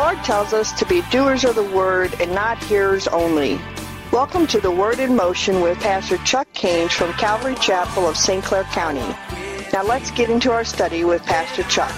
Lord tells us to be doers of the Word and not hearers only. Welcome to the Word in Motion with Pastor Chuck Caines from Calvary Chapel of St. Clair County. Now let's get into our study with Pastor Chuck.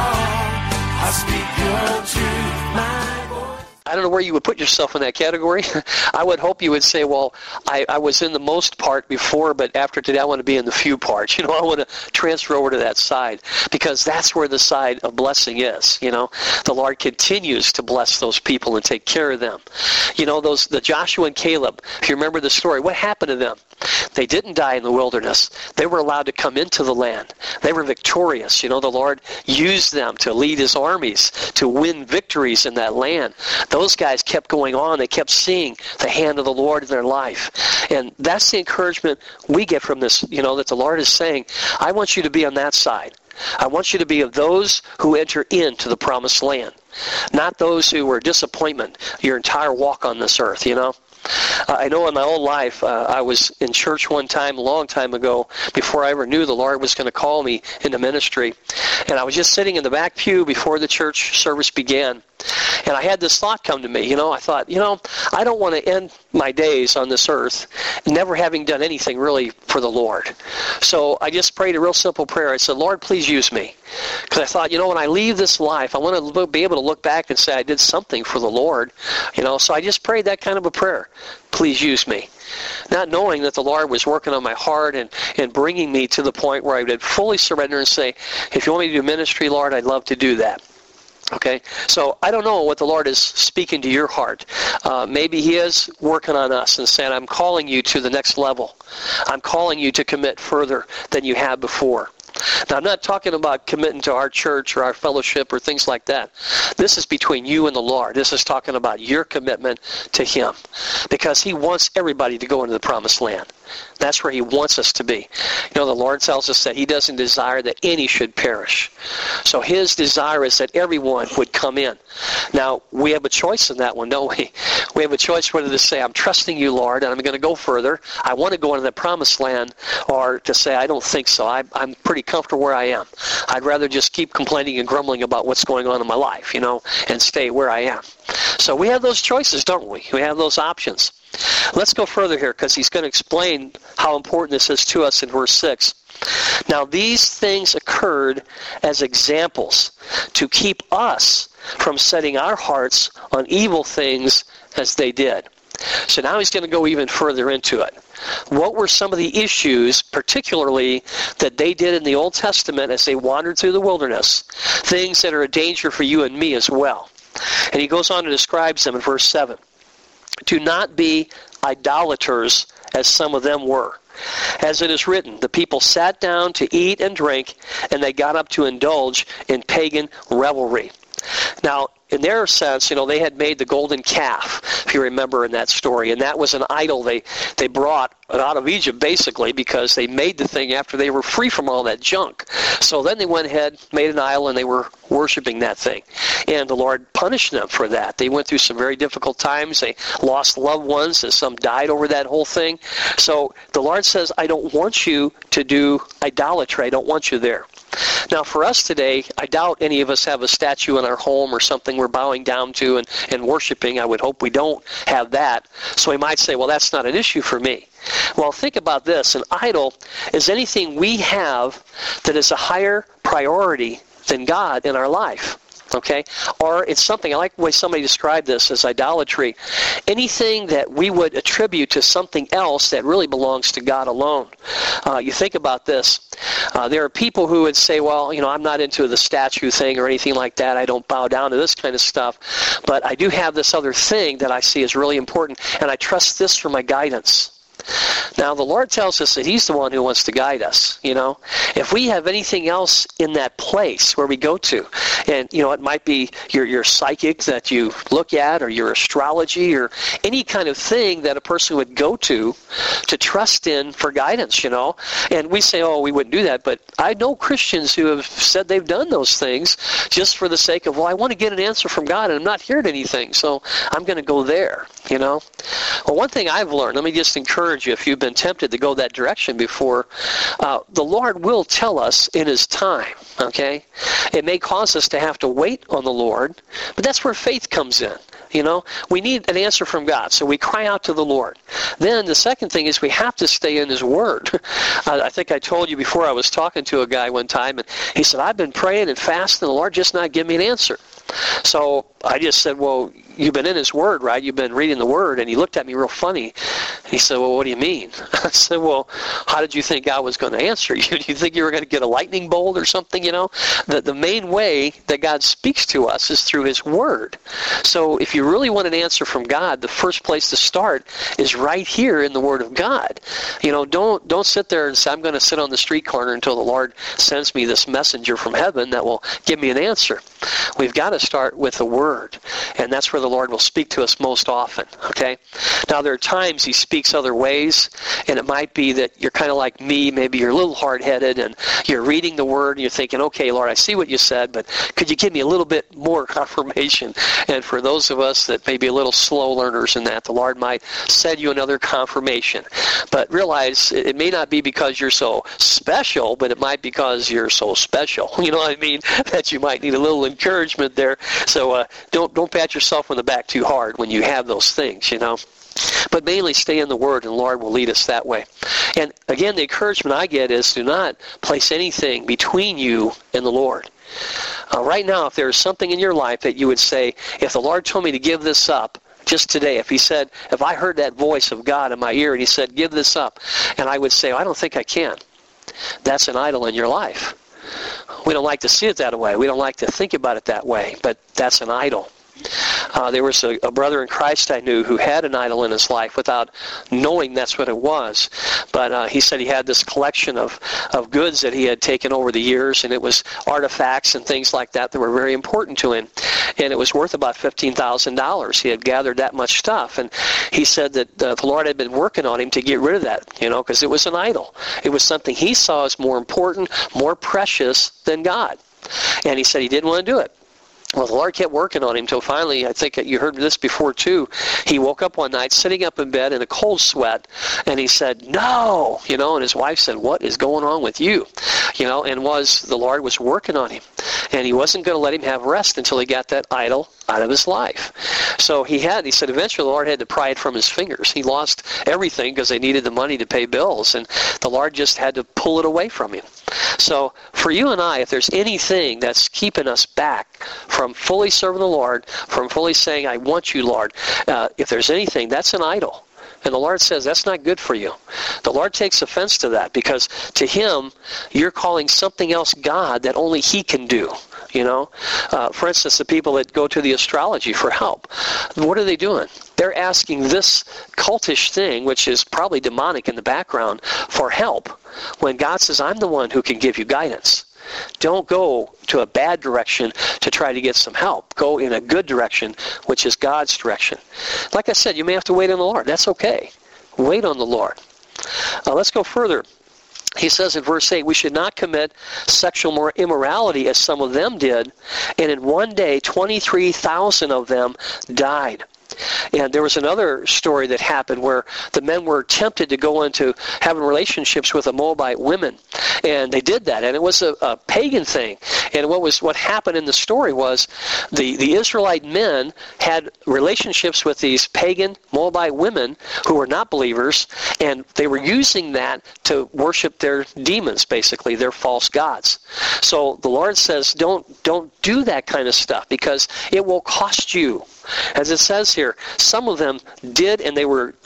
I don't know where you would put yourself in that category. I would hope you would say, well, I was in the most part before, but after today I want to be in the few parts. I want to transfer over to that side, because that's where the side of blessing is. The Lord continues to bless those people and take care of them. The Joshua and Caleb, if you remember the story, what happened to them? They didn't die in the wilderness. They were allowed to come into the land. They were victorious. The Lord used them to lead his armies, to win victories in that land. Those guys kept going on. They kept seeing the hand of the Lord in their life. And that's the encouragement we get from this, that the Lord is saying, I want you to be on that side. I want you to be of those who enter into the promised land, not those who were disappointment your entire walk on this earth, I know in my own life, I was in church one time, a long time ago, before I ever knew the Lord was going to call me into ministry. And I was just sitting in the back pew before the church service began. And I had this thought come to me. I thought, I don't want to end my days on this earth never having done anything really for the Lord. So I just prayed a real simple prayer. I said, Lord, please use me. Because I thought, when I leave this life, I want to be able to look back and say I did something for the Lord. So I just prayed that kind of a prayer. Please use me. Not knowing that the Lord was working on my heart and bringing me to the point where I would fully surrender and say, if you want me to do ministry, Lord, I'd love to do that. Okay, so I don't know what the Lord is speaking to your heart. Maybe he is working on us and saying, I'm calling you to the next level. I'm calling you to commit further than you have before. Now, I'm not talking about committing to our church or our fellowship or things like that. This is between you and the Lord. This is talking about your commitment to him, because he wants everybody to go into the promised land. That's where he wants us to be. The Lord tells us that he doesn't desire that any should perish. So his desire is that everyone would come in. Now, we have a choice in that one, don't we? We have a choice whether to say, I'm trusting you, Lord, and I'm going to go further. I want to go into the promised land, or to say, I don't think so. I'm pretty comfortable where I am. I'd rather just keep complaining and grumbling about what's going on in my life, and stay where I am. So we have those choices, don't we? We have those options. Let's go further here, because he's going to explain how important this is to us in verse 6. Now these things occurred as examples to keep us from setting our hearts on evil things as they did. So now he's going to go even further into it. What were some of the issues, particularly, that they did in the Old Testament as they wandered through the wilderness? Things that are a danger for you and me as well. And he goes on and describes them in verse 7. Do not be idolaters as some of them were. As it is written, the people sat down to eat and drink, and they got up to indulge in pagan revelry. Now, in their sense, they had made the golden calf, if you remember in that story, and that was an idol they brought out of Egypt, basically, because they made the thing after they were free from all that junk. So then they went ahead, made an idol, and they were worshiping that thing. And the Lord punished them for that. They went through some very difficult times. They lost loved ones, and some died over that whole thing. So the Lord says, I don't want you to do idolatry. I don't want you there. Now, for us today, I doubt any of us have a statue in our home or something we're bowing down to and worshiping. I would hope we don't have that. So we might say, well, that's not an issue for me. Well, think about this. An idol is anything we have that is a higher priority than God in our life. Okay? Or it's something, I like the way somebody described this as idolatry. Anything that we would attribute to something else that really belongs to God alone. You think about this. There are people who would say, well, I'm not into the statue thing or anything like that. I don't bow down to this kind of stuff. But I do have this other thing that I see is really important, and I trust this for my guidance. Now, the Lord tells us that he's the one who wants to guide us, If we have anything else in that place where we go to, and, it might be your psychic that you look at, or your astrology, or any kind of thing that a person would go to trust in for guidance, And we say, oh, we wouldn't do that, but I know Christians who have said they've done those things just for the sake of, well, I want to get an answer from God, and I'm not hearing anything, so I'm going to go there, Well, one thing I've learned, let me just encourage encourage you, if you've been tempted to go that direction before, the Lord will tell us in His time, okay? It may cause us to have to wait on the Lord, but that's where faith comes in. You know, we need an answer from God, so we cry out to the Lord. Then the second thing is we have to stay in His Word. I think I told you before, I was talking to a guy one time, and he said, I've been praying and fasting, and the Lord just not give me an answer. So I just said, well, you've been in His Word, right? You've been reading the Word. And he looked at me real funny. And he said, well, what do you mean? I said, well, how did you think God was going to answer you? Do you think you were going to get a lightning bolt or something, you know? The main way that God speaks to us is through His Word. So if you really want an answer from God, the first place to start is right here in the Word of God. You know, don't sit there and say, I'm going to sit on the street corner until the Lord sends me this messenger from heaven that will give me an answer. We've got to start with the Word, and that's where the Lord will speak to us most often, okay? Now, there are times He speaks other ways, and it might be that you're kind of like me, maybe you're a little hard-headed, and you're reading the Word, and you're thinking, okay, Lord, I see what you said, but could you give me a little bit more confirmation? And for those of us that may be a little slow learners in that, the Lord might send you another confirmation. But realize it may not be because you're so special, but it might be because you're so special, you know what I mean, that you might need a little encouragement there. So don't pat yourself on the back too hard when you have those things, you know. But mainly stay in the Word, and the Lord will lead us that way. And again, the encouragement I get is do not place anything between you and the Lord. Right now, if there's something in your life that you would say, if the Lord told me to give this up, just today, if He said, if I heard that voice of God in my ear and He said, give this up, and I would say, I don't think I can. That's an idol in your life. We don't like to see it that way. We don't like to think about it that way, but that's an idol. There was a brother in Christ I knew who had an idol in his life without knowing that's what it was. But he said he had this collection of goods that he had taken over the years, and it was artifacts and things like that were very important to him. And it was worth about $15,000. He had gathered that much stuff. And he said that the Lord had been working on him to get rid of that, you know, because it was an idol. It was something he saw as more important, more precious than God. And he said he didn't want to do it. Well, the Lord kept working on him until finally, I think you heard this before too, he woke up one night sitting up in bed in a cold sweat, and he said, no, you know, and his wife said, what is going on with you? You know, and the Lord was working on him, and He wasn't going to let him have rest until he got that idol out of his life. So he said eventually the Lord had to pry it from his fingers. He lost everything because they needed the money to pay bills, and the Lord just had to pull it away from him. So for you and I, if there's anything that's keeping us back from fully serving the Lord, from fully saying, I want you, Lord, if there's anything, that's an idol. And the Lord says, that's not good for you. The Lord takes offense to that because to Him, you're calling something else God that only He can do. You know, for instance, the people that go to the astrology for help, what are they doing? They're asking this cultish thing, which is probably demonic in the background, for help, when God says, I'm the one who can give you guidance. Don't go to a bad direction to try to get some help. Go in a good direction, which is God's direction. Like I said, you may have to wait on the Lord. That's okay. Wait on the Lord. Let's go further. He says in verse 8, we should not commit sexual immorality as some of them did, and in one day 23,000 of them died. And there was another story that happened where the men were tempted to go into having relationships with the Moabite women. And they did that. And it was a pagan thing. And what happened in the story was the Israelite men had relationships with these pagan Moabite women who were not believers. And they were using that to worship their demons, basically, their false gods. So the Lord says, don't do that kind of stuff because it will cost you. As it says here, some of them did, and they were,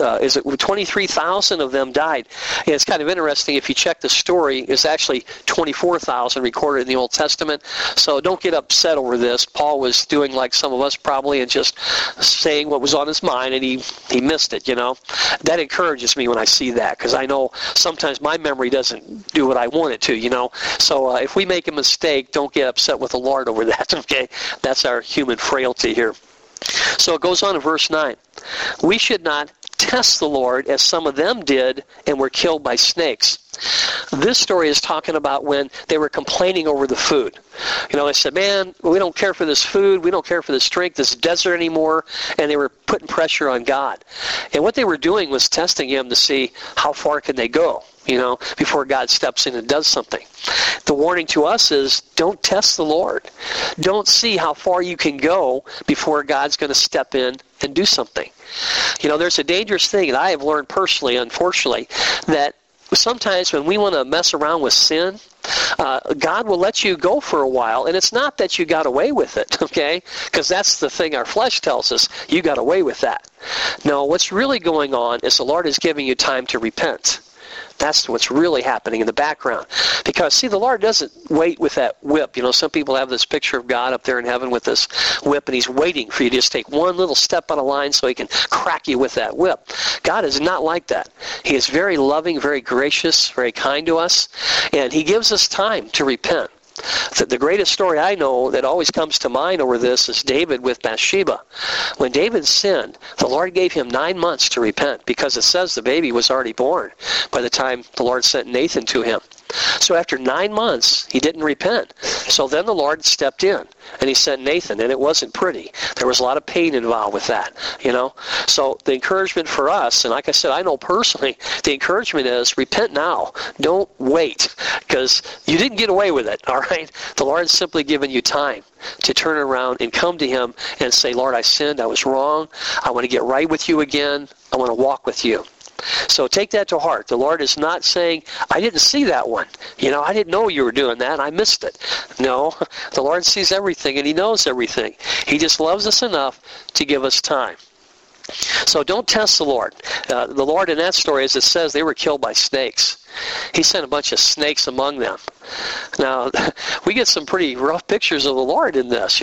23,000 of them died. And it's kind of interesting, if you check the story, it's actually 24,000 recorded in the Old Testament. So don't get upset over this. Paul was doing like some of us probably and just saying what was on his mind, and he missed it, you know. That encourages me when I see that, because I know sometimes my memory doesn't do what I want it to, you know. So if we make a mistake, don't get upset with the Lord over that, okay? That's our human frailty here. So it goes on in verse 9. We should not test the Lord as some of them did and were killed by snakes. This story is talking about when they were complaining over the food. They said, man, we don't care for this food. We don't care for this drink, this desert anymore. And they were putting pressure on God. And what they were doing was testing him to see how far can they go, before God steps in and does something. The warning to us is don't test the Lord. Don't see how far you can go before God's going to step in and do something. There's a dangerous thing, and I have learned personally, unfortunately, that sometimes when we want to mess around with sin, God will let you go for a while, and it's not that you got away with it, okay? Because that's the thing our flesh tells us, you got away with that. No, what's really going on is the Lord is giving you time to repent. That's what's really happening in the background. Because, see, the Lord doesn't wait with that whip. Some people have this picture of God up there in heaven with this whip, and he's waiting for you to just take one little step on a line so he can crack you with that whip. God is not like that. He is very loving, very gracious, very kind to us, and he gives us time to repent. The greatest story I know that always comes to mind over this is David with Bathsheba. When David sinned, the Lord gave him 9 months to repent because it says the baby was already born by the time the Lord sent Nathan to him. So after 9 months, he didn't repent. So then the Lord stepped in, and he sent Nathan, and it wasn't pretty. There was a lot of pain involved with that, So the encouragement for us, and like I said, I know personally, the encouragement is repent now. Don't wait, because you didn't get away with it, all right? The Lord's simply given you time to turn around and come to him and say, Lord, I sinned. I was wrong. I want to get right with you again. I want to walk with you. So take that to heart. The Lord is not saying, I didn't see that one. I didn't know you were doing that. I missed it. No, the Lord sees everything and he knows everything. He just loves us enough to give us time. So don't test the Lord. The Lord in that story, as it says, they were killed by snakes. He sent a bunch of snakes among them. Now, we get some pretty rough pictures of the Lord in this,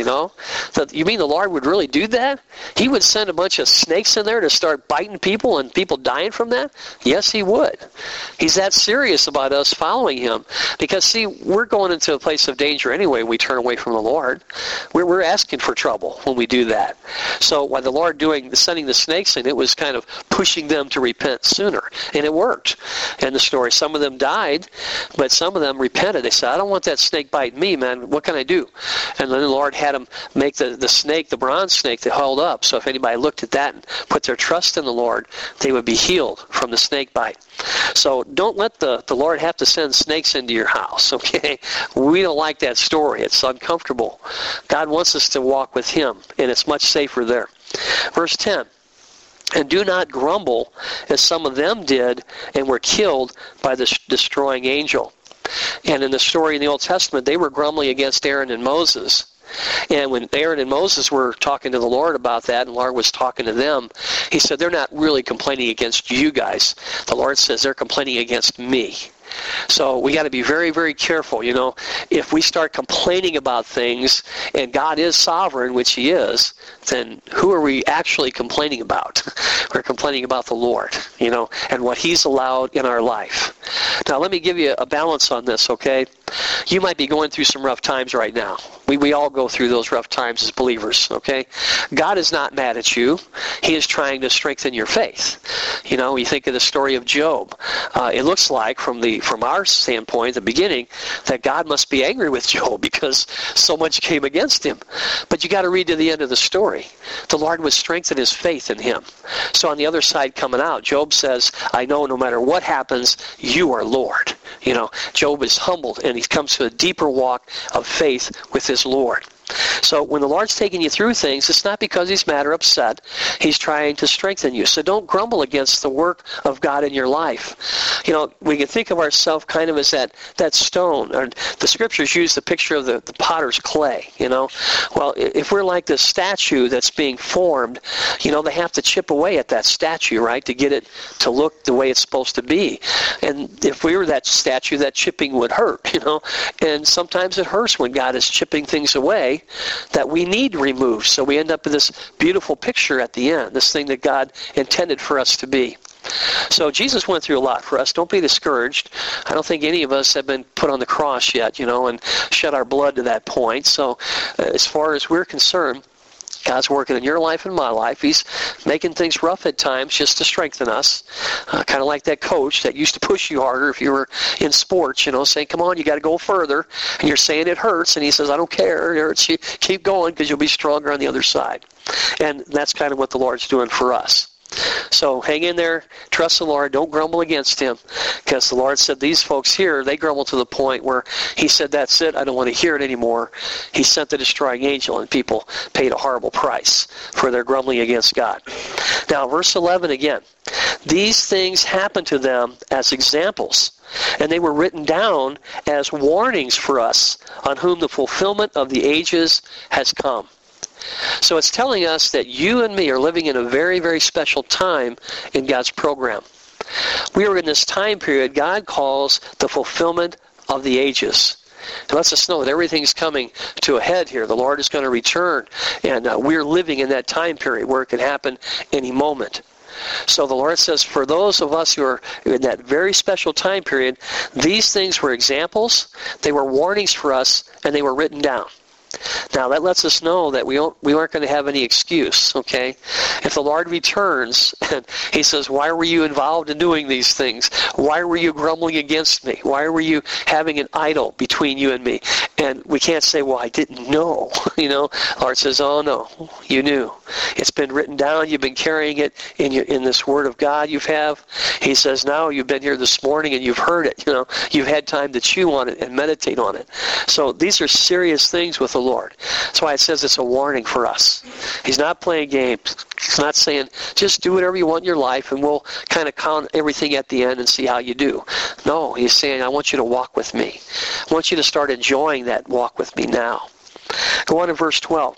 You mean the Lord would really do that? He would send a bunch of snakes in there to start biting people and people dying from that? Yes, he would. He's that serious about us following him. Because, see, we're going into a place of danger anyway when we turn away from the Lord. We're asking for trouble when we do that. So while the Lord sending the snakes in, it was kind of pushing them to repent sooner. And it worked. In the story, some of them died, but some of them repented. They said, I don't want that snake biting me, man. What can I do? And then the Lord had them make the snake, the bronze snake that held up. So if anybody looked at that and put their trust in the Lord, they would be healed from the snake bite. So don't let the Lord have to send snakes into your house, okay? We don't like that story. It's uncomfortable. God wants us to walk with him, and it's much safer there. Verse 10. And do not grumble as some of them did and were killed by the destroying angel. And in the story in the Old Testament, they were grumbling against Aaron and Moses. And when Aaron and Moses were talking to the Lord about that, and the Lord was talking to them, he said, they're not really complaining against you guys. The Lord says they're complaining against me. So we got to be very, very careful. If we start complaining about things and God is sovereign, which he is, then who are we actually complaining about? We're complaining about the Lord, and what he's allowed in our life. Now, let me give you a balance on this, okay? You might be going through some rough times right now. We all go through those rough times as believers, okay? God is not mad at you. He is trying to strengthen your faith. You think of the story of Job. It looks like from our standpoint, the beginning, that God must be angry with Job because so much came against him. But you got to read to the end of the story. The Lord would strengthen his faith in him. So on the other side coming out, Job says, I know no matter what happens, you are Lord. Job is humbled and he comes to a deeper walk of faith with his Lord. So when the Lord's taking you through things, it's not because he's mad or upset. He's trying to strengthen you. So don't grumble against the work of God in your life. We can think of ourselves kind of as that stone. Or the scriptures use the picture of the potter's clay, Well, if we're like this statue that's being formed, they have to chip away at that statue, right, to get it to look the way it's supposed to be. And if we were that statue, that chipping would hurt, And sometimes it hurts when God is chipping things away that we need removed. So we end up with this beautiful picture at the end, this thing that God intended for us to be. So Jesus went through a lot for us. Don't be discouraged. I don't think any of us have been put on the cross yet, and shed our blood to that point. So as far as we're concerned, God's working in your life and my life. He's making things rough at times just to strengthen us. Kind of like that coach that used to push you harder if you were in sports, saying, come on, you got to go further. And you're saying it hurts, and he says, I don't care. It hurts. You keep going because you'll be stronger on the other side. And that's kind of what the Lord's doing for us. So hang in there, trust the Lord, don't grumble against him, because the Lord said these folks here, they grumbled to the point where he said, that's it, I don't want to hear it anymore. He sent the destroying angel, and people paid a horrible price for their grumbling against God. Now, verse 11 again, these things happened to them as examples, and they were written down as warnings for us, on whom the fulfillment of the ages has come. So it's telling us that you and me are living in a very, very special time in God's program. We are in this time period God calls the fulfillment of the ages. It lets us know that everything's coming to a head here. The Lord is going to return, and we're living in that time period where it can happen any moment. So the Lord says, for those of us who are in that very special time period, these things were examples, they were warnings for us, and they were written down. Now, that lets us know that we aren't going to have any excuse, okay? If the Lord returns and he says, why were you involved in doing these things? Why were you grumbling against me? Why were you having an idol between you and me? And we can't say, well, I didn't know. The Lord says, oh, no, you knew. It's been written down. You've been carrying it in this Word of God you have. He says, now you've been here this morning and you've heard it. You've had time to chew on it and meditate on it. So these are serious things with the Lord. That's why it says it's a warning for us. He's not playing games. He's not saying, just do whatever you want in your life and we'll kind of count everything at the end and see how you do. No, he's saying, I want you to walk with me. I want you to start enjoying that walk with me now. Go on to verse 12.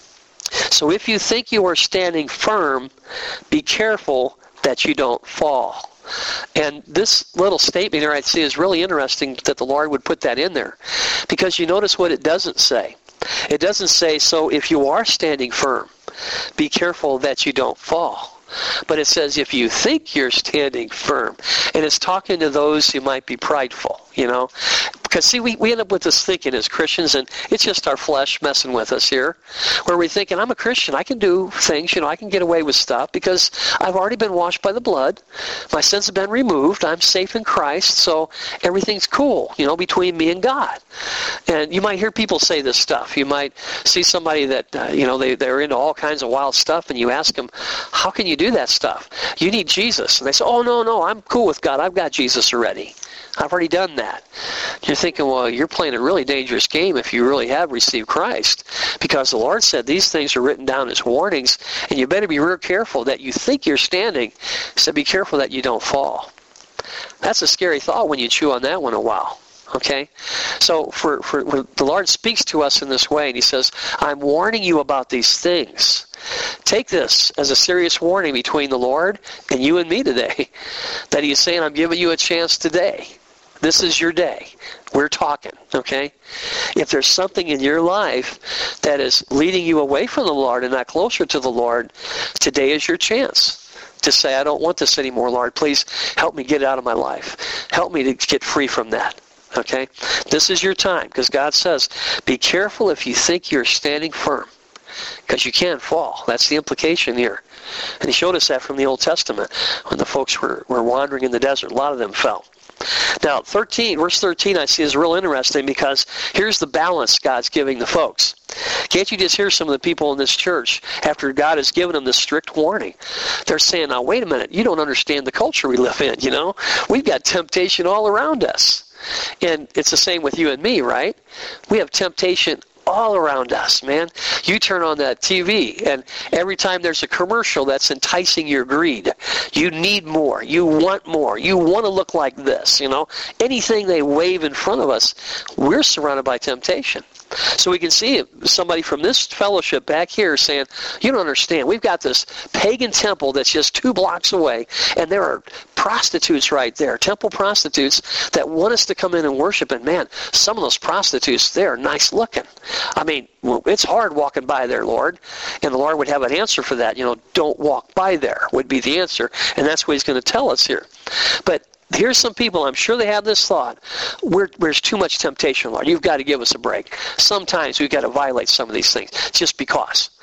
So if you think you are standing firm, be careful that you don't fall. And this little statement here I see is really interesting that the Lord would put that in there, because you notice what it doesn't say. It doesn't say, so if you are standing firm, be careful that you don't fall. But it says, if you think you're standing firm. And it's talking to those who might be prideful, Because, see, we end up with this thinking as Christians, and it's just our flesh messing with us here, where we're thinking, I'm a Christian, I can do things, I can get away with stuff because I've already been washed by the blood, my sins have been removed, I'm safe in Christ, so everything's cool, between me and God. And you might hear people say this stuff. You might see somebody that, they're into all kinds of wild stuff, and you ask them, how can you do that stuff? You need Jesus. And they say, oh, no, I'm cool with God, I've got Jesus already. I've already done that. You're thinking, well, you're playing a really dangerous game if you really have received Christ, because the Lord said these things are written down as warnings, and you better be real careful that you think you're standing, so be careful that you don't fall. That's a scary thought when you chew on that one a while. Okay? So for when the Lord speaks to us in this way, and he says, I'm warning you about these things. Take this as a serious warning between the Lord and you and me today, that he is saying, I'm giving you a chance today. This is your day. We're talking, okay? If there's something in your life that is leading you away from the Lord and not closer to the Lord, today is your chance to say, I don't want this anymore, Lord. Please help me get it out of my life. Help me to get free from that, okay? This is your time, because God says, be careful if you think you're standing firm, because you can't fall. That's the implication here. And he showed us that from the Old Testament when the folks were wandering in the desert. A lot of them fell. Now, verse 13 I see is real interesting, because here's the balance God's giving the folks. Can't you just hear some of the people in this church, after God has given them this strict warning, they're saying, now wait a minute, you don't understand the culture we live in, We've got temptation all around us. And it's the same with you and me, right? We have temptation all around us, man. You turn on that TV, and every time there's a commercial that's enticing your greed, you need more. You want more. You want to look like this, Anything they wave in front of us, we're surrounded by temptation. So we can see somebody from this fellowship back here saying, you don't understand. We've got this pagan temple that's just 2 blocks away, and there are prostitutes right there, temple prostitutes that want us to come in and worship. And man, some of those prostitutes, they're nice looking. I mean, it's hard walking by there, Lord. And the Lord would have an answer for that. Don't walk by there would be the answer. And that's what he's going to tell us here. But here's some people, I'm sure they have this thought, there's too much temptation, Lord. You've got to give us a break. Sometimes we've got to violate some of these things just because.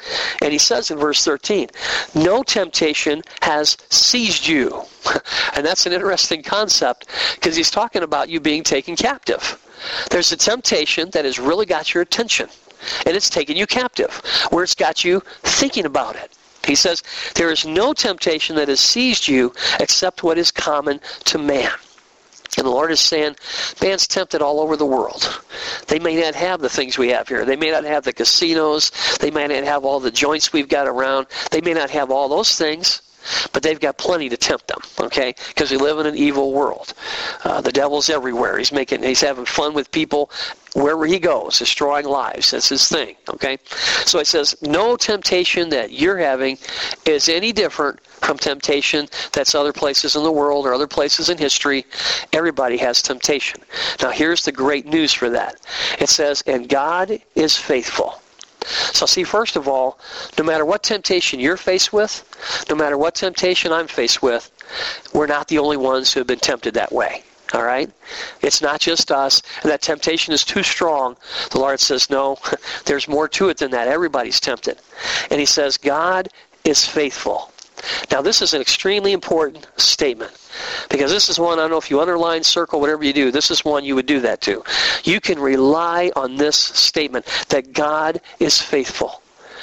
And he says in verse 13, no temptation has seized you. And that's an interesting concept because he's talking about you being taken captive. There's a temptation that has really got your attention, and it's taken you captive, where it's got you thinking about it. He says, there is no temptation that has seized you except what is common to man. And the Lord is saying, man's tempted all over the world. They may not have the things we have here. They may not have the casinos. They may not have all the joints we've got around. They may not have all those things, but they've got plenty to tempt them, okay? Because we live in an evil world. The devil's everywhere. He's having fun with people wherever he goes, destroying lives. That's his thing, okay? So it says, no temptation that you're having is any different from temptation that's other places in the world or other places in history. Everybody has temptation. Now here's the great news for that. It says, and God is faithful. So see, first of all, no matter what temptation you're faced with, no matter what temptation I'm faced with, we're not the only ones who have been tempted that way. All right? It's not just us, and that temptation is too strong. The Lord says, no, there's more to it than that. Everybody's tempted. And he says, God is faithful. Now, this is an extremely important statement because this is one, I don't know if you underline, circle, whatever you do, this is one you would do that to. You can rely on this statement that God is faithful.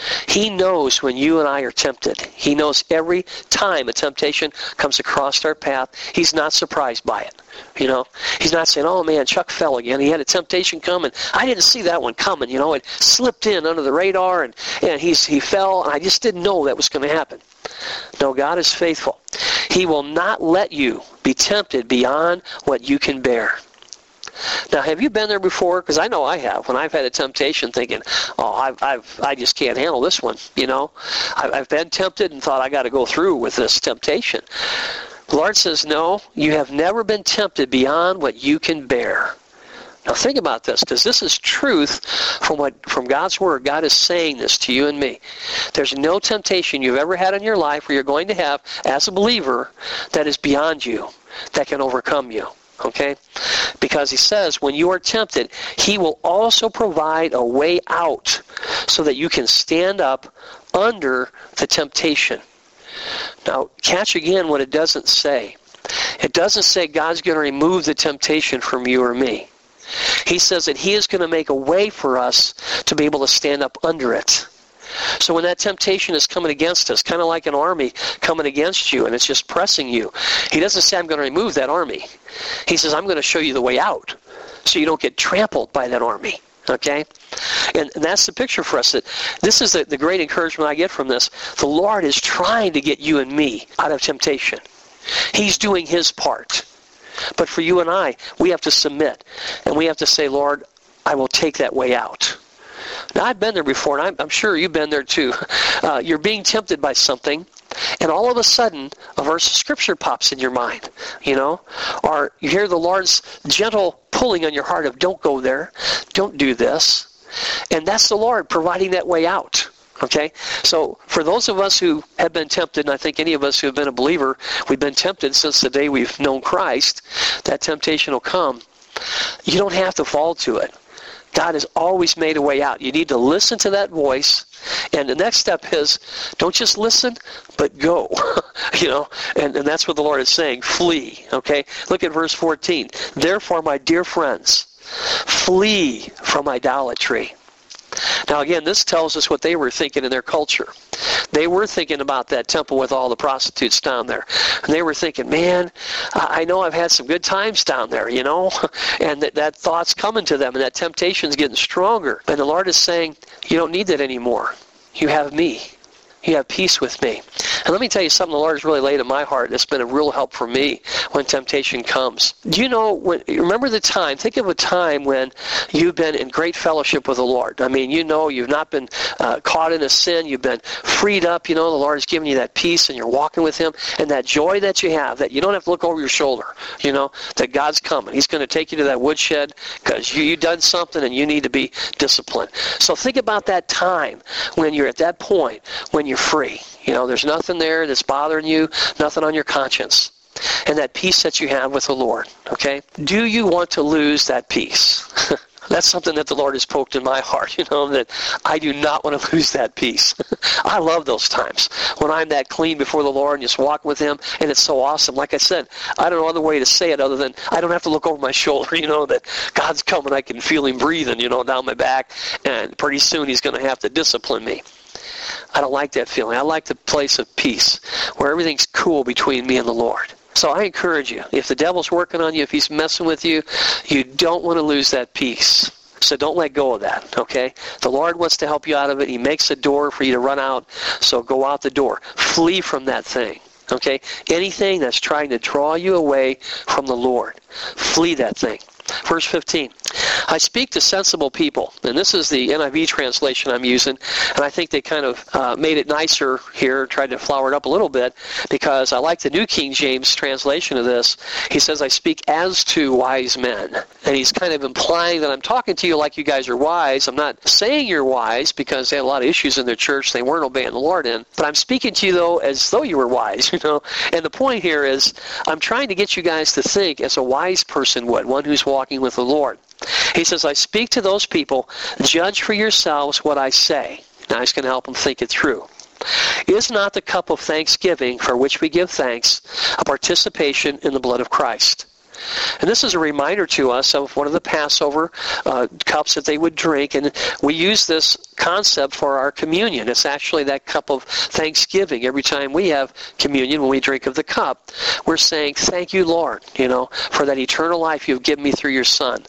He knows when you and I are tempted. He knows every time a temptation comes across our path. He's not surprised by it. You know, he's not saying, oh man, Chuck fell again. He had a temptation come and I didn't see that one coming. You know, it slipped in under the radar and he fell and I just didn't know that was going to happen. No, God is faithful. He will not let you be tempted beyond what you can bear. Now, have you been there before? Because I know I have. When I've had a temptation thinking, oh, I just can't handle this one, you know. I've been tempted and thought I got to go through with this temptation. The Lord says, no, you have never been tempted beyond what you can bear. Now think about this, because this is truth from God's Word. God is saying this to you and me. There's no temptation you've ever had in your life or you're going to have as a believer that is beyond you, that can overcome you. Okay? Because he says when you are tempted, he will also provide a way out so that you can stand up under the temptation. Now, catch again what it doesn't say. It doesn't say God's going to remove the temptation from you or me. He says that he is going to make a way for us to be able to stand up under it. So when that temptation is coming against us, kind of like an army coming against you and it's just pressing you, he doesn't say, I'm going to remove that army. He says, I'm going to show you the way out so you don't get trampled by that army. Okay? And that's the picture for us. That this is the great encouragement I get from this. The Lord is trying to get you and me out of temptation. He's doing his part. But for you and I, we have to submit. And we have to say, Lord, I will take that way out. Now, I've been there before, and I'm sure you've been there too. You're being tempted by something, and all of a sudden, a verse of Scripture pops in your mind, you know? Or you hear the Lord's gentle pulling on your heart of, don't go there, don't do this. And that's the Lord providing that way out. Okay? So for those of us who have been tempted, and I think any of us who have been a believer, we've been tempted since the day we've known Christ, that temptation will come. You don't have to fall to it. God has always made a way out. You need to listen to that voice, and the next step is don't just listen, but go. You know, and that's what the Lord is saying. Flee. Okay? Look at verse 14. Therefore, my dear friends, flee from idolatry. Now again, this tells us what they were thinking in their culture. They were thinking about that temple with all the prostitutes down there. And they were thinking, man, I know I've had some good times down there, you know. And that thought's coming to them, and that temptation's getting stronger. And the Lord is saying, you don't need that anymore. You have me. You have peace with me. And let me tell you something the Lord has really laid in my heart that's been a real help for me when temptation comes. Do you know, remember the time, think of a time when you've been in great fellowship with the Lord. I mean, you know, you've not been caught in a sin. You've been freed up. You know, the Lord has given you that peace and you're walking with him. And that joy that you have, that you don't have to look over your shoulder, you know, that God's coming. He's going to take you to that woodshed because you've done something and you need to be disciplined. So think about that time when you're at that point, when you're free. You know, there's nothing there that's bothering you, nothing on your conscience. And that peace that you have with the Lord, okay? Do you want to lose that peace? That's something that the Lord has poked in my heart, that I do not want to lose that peace. I love those times when I'm that clean before the Lord and just walk with Him, and it's so awesome. Like I said, I don't know other way to say it other than I don't have to look over my shoulder, that God's coming. I can feel Him breathing, down my back, and pretty soon He's going to have to discipline me. I don't like that feeling. I like the place of peace where everything's cool between me and the Lord. So I encourage you, if the devil's working on you, if he's messing with you, you don't want to lose that peace. So don't let go of that, okay? The Lord wants to help you out of it. He makes a door for you to run out, so go out the door. Flee from that thing, okay? Anything that's trying to draw you away from the Lord, flee that thing. Verse 15, I speak to sensible people. And this is the NIV translation I'm using. And I think they kind of made it nicer here, tried to flower it up a little bit, because I like the New King James translation of this. He says, I speak as to wise men. And he's kind of implying that I'm talking to you like you guys are wise. I'm not saying you're wise, because they had a lot of issues in their church they weren't obeying the Lord in. But I'm speaking to you, though, as though you were wise, And the point here is, I'm trying to get you guys to think as a wise person would, one who's walking with the Lord. He says, I speak to those people, judge for yourselves what I say. Now he's going to help them think it through. Is not the cup of thanksgiving for which we give thanks a participation in the blood of Christ? And this is a reminder to us of one of the Passover cups that they would drink, and we use this concept for our communion. It's actually that cup of thanksgiving. Every time we have communion, when we drink of the cup, we're saying, thank you, Lord, for that eternal life you've given me through your Son.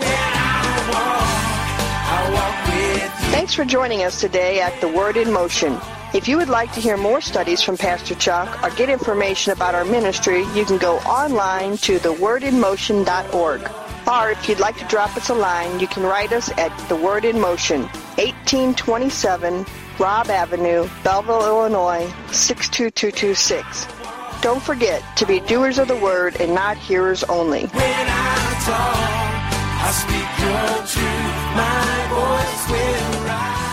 Thanks for joining us today at The Word in Motion. If you would like to hear more studies from Pastor Chuck or get information about our ministry, you can go online to thewordinmotion.org. Or if you'd like to drop us a line, you can write us at The Word in Motion, 1827 Robb Avenue, Belleville, Illinois, 62226. Don't forget to be doers of the Word and not hearers only. When I talk, I speak your truth, my voice will rise.